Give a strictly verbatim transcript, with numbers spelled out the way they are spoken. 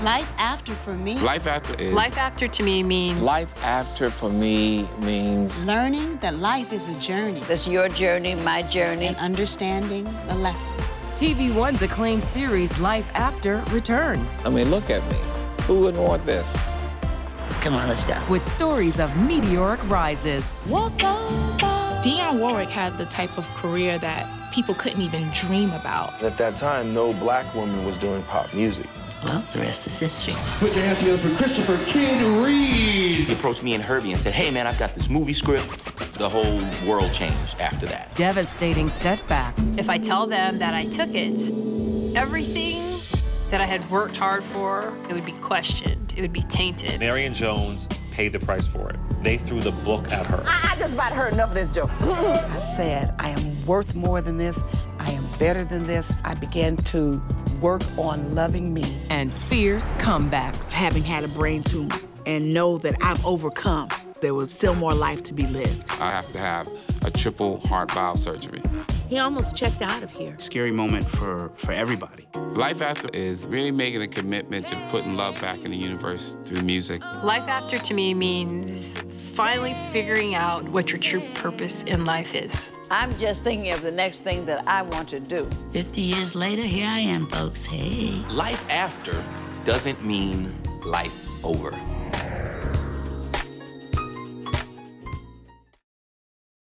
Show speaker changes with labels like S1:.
S1: Life after for me.
S2: Life after is...
S3: Life after to me means...
S4: Life after for me means...
S1: learning that life is a journey.
S5: That's your journey, my journey.
S1: And understanding the lessons.
S6: T V One's acclaimed series, Life After, returns.
S4: I mean, look at me. Who wouldn't want this?
S5: Come on, let's go.
S6: With stories of meteoric rises.
S7: Dionne Warwick had the type of career that people couldn't even dream about.
S8: At that time, no black woman was doing pop music.
S5: Well, the rest is history.
S9: Put your hands together for Christopher Kid Reed.
S10: He approached me and Herbie and said, hey, man, I've got this movie script. The whole world changed after that.
S6: Devastating setbacks.
S3: If I tell them that I took it, everything that I had worked hard for, it would be questioned. It would be tainted.
S11: Marion Jones paid the price for it. They threw the book at her.
S5: I, I just about heard enough of this joke.
S12: I said, I am worth more than this. I am better than this. I began to work on loving me.
S6: And fierce comebacks.
S13: Having had a brain tumor and know that I've overcome, there was still more life to be lived.
S2: I have to have a triple heart valve surgery.
S14: He almost checked out of here.
S15: Scary moment for, for everybody.
S2: Life after is really making a commitment to putting love back in the universe through music.
S3: Life after to me means finally figuring out what your true purpose in life is.
S5: I'm just thinking of the next thing that I want to do.
S14: Fifty years later, here I am, folks. Hey.
S10: Life after doesn't mean life over.